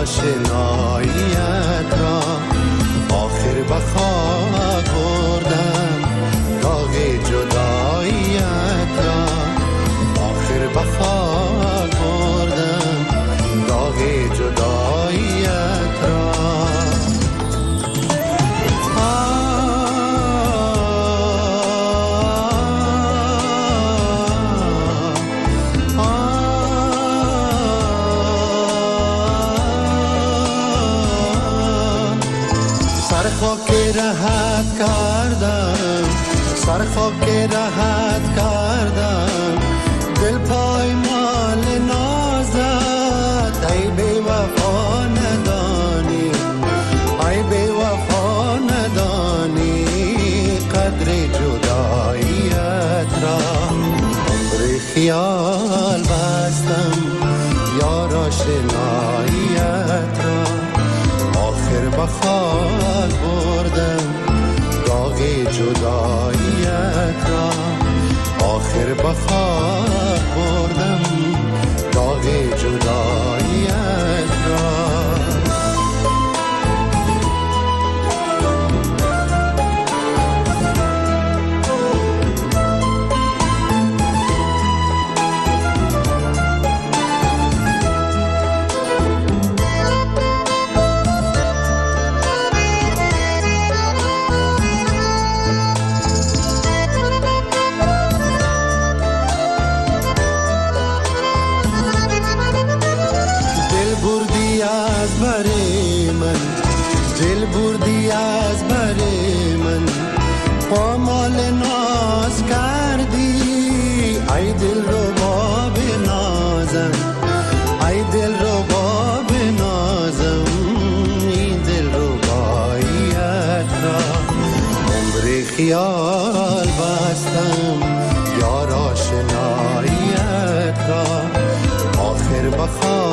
آشناییت را آخر بخواه بردم داغ جداییت را آخر بخواه بردم داغ جداییت را سر خاک راحت کردم دل پایمال نازت ای بی وفا ندانی ای بی وفا ندانی قدر جداییت را عمر خیال بستم یار آشناییت را آخر بخواه بردم داغ جداییت را آخر بخواه بردم داغ جداییت را دل بردی از بر من پامال ناز کردی ای دل رو باب نازم ای دل رو باب نازم این دل رو باییت را عمر خیال بستم یار آشناییت را آخر بخواه